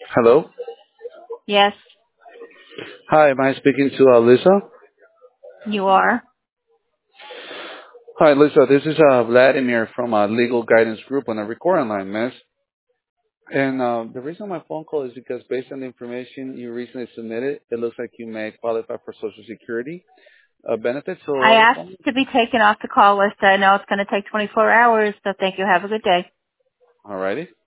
Hello. Yes, Hi, am I speaking to Lisa? you are. Hi, Lisa. This is Vladimir from Legal Guidance Group on a recording line, miss. And the reason my phone call is because based on the information you recently submitted, it looks like you may qualify for Social Security benefits. So I I was asked wondering. to be taken off the call list. I know it's going to take 24 hours, so thank you. Have a good day. Alrighty.